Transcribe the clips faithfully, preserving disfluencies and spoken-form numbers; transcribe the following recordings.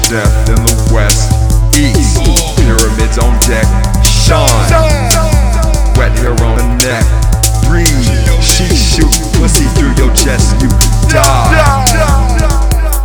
death in the west, east. Pyramids on deck, shine. Wet hair on the neck, breathe. She shoot pussy through your chest, you die.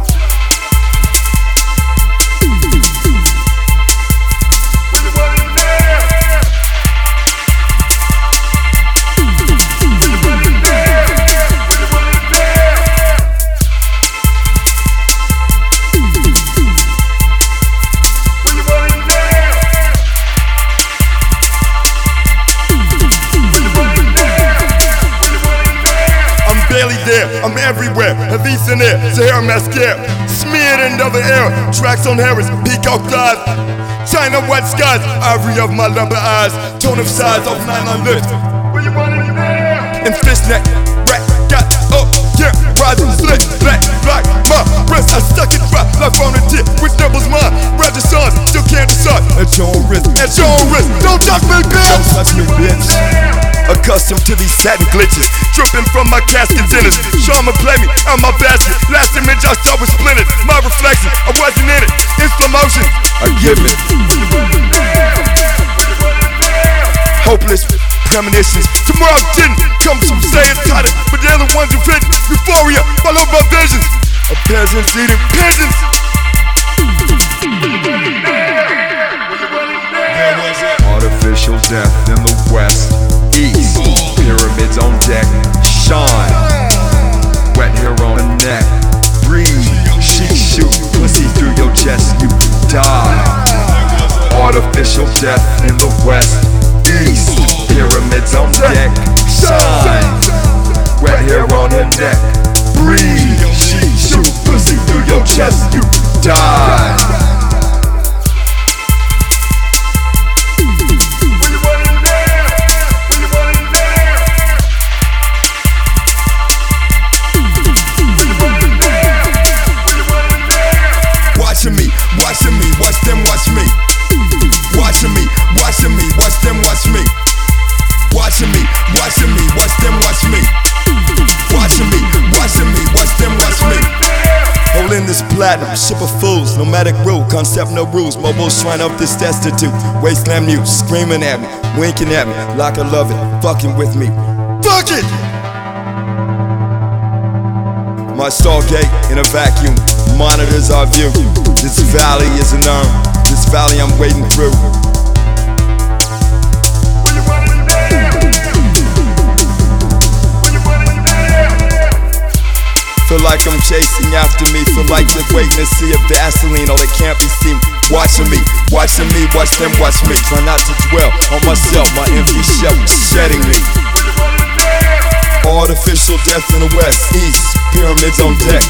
I'm everywhere, Havisa in there, Sahara mascara, smeared in double air, tracks on Harris, peacock thighs, China white skies, ivory of my lumber eyes, tone of size of nylon lips. Where you want it there? And fishnet, rat, got up, yeah, rising slick, black, black, my wrist, I stuck it right, life on the tip, which doubles mine, registrons, still can't decide, at your own risk, at your own risk, don't touch me, bitch! Don't touch me, bitch! Accustomed to these satin glitches, dripping from my casket dinners. Sharma play me on my basket. Last image I saw was splintered. My reflection, I wasn't in it. In slow motion, I give it. Hopeless premonitions. Tomorrow didn't come from saying tighter, but they're the ones who've hidden euphoria, followed by visions of peasants eating pigeons. Artificial death in the west, east. Pyramids on deck, shine. Wet hair on the neck, breathe. She shoot pussy through your chest, you die. Artificial death in the west, east. Pyramids on deck, shine. Wet hair on her neck, breathe. She shoot pussy through your chest, you die. Watching me, watching me, watch them watch me. Watching me, watching me, watch them watch me. Watching me, watching me, watch them watch me. Watching me, watching me, watch them watch me. Holding this platinum, ship of fools, nomadic rule, concept no rules. Mobile shrine of this destitute, wasteland mute, screaming at me, winking at me, like I love it, fucking with me. Fuck it! My stargate in a vacuum monitors our view. This valley is an urn. This valley I'm wading through. Feel like I'm chasing after me. Feel like they're waiting to see if Vaseline, oh they can't be seen. Watching me, watching me, watch them watch me. Try not to dwell on myself, my empty shell shedding me. Artificial death in the west, east. Pyramids on deck.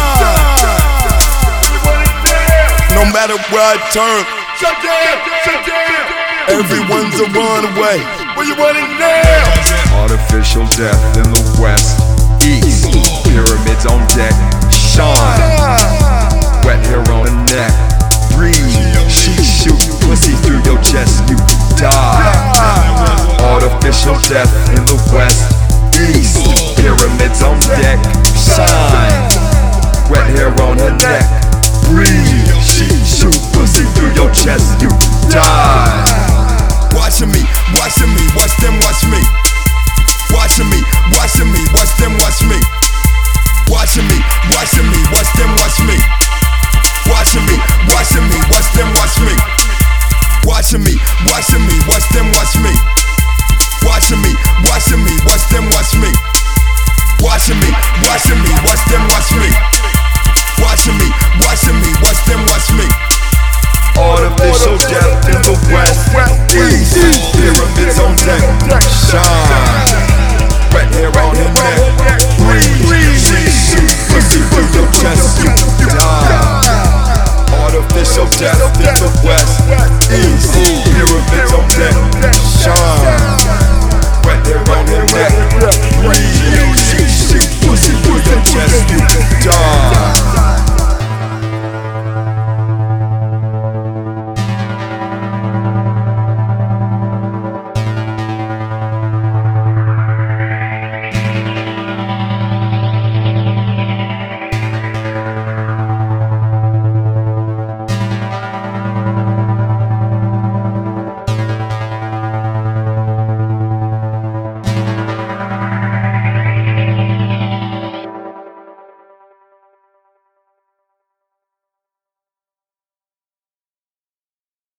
No matter where I turn, shut down, shut down. Everyone's a runaway. Where you want it now? Artificial death in the west, east. Pyramids on deck, shine. Wet hair on the neck, breathe. She shoot pussy through your chest, you die. Artificial death in the west, east. Pyramids on deck, shine. Wet hair on her neck, breathe. She shoot pussy through your chest, you die. Watching me, watching me, watch them watch me. Watching me, watching me, watch them watch me. Watching me, watching me, watch them watch me. Watching me, watching me, watch them watch me. Watching me, watching me, watch them watch me. Watching me, watching me, watch them watch me. Watching me, watching me, watch them watch me.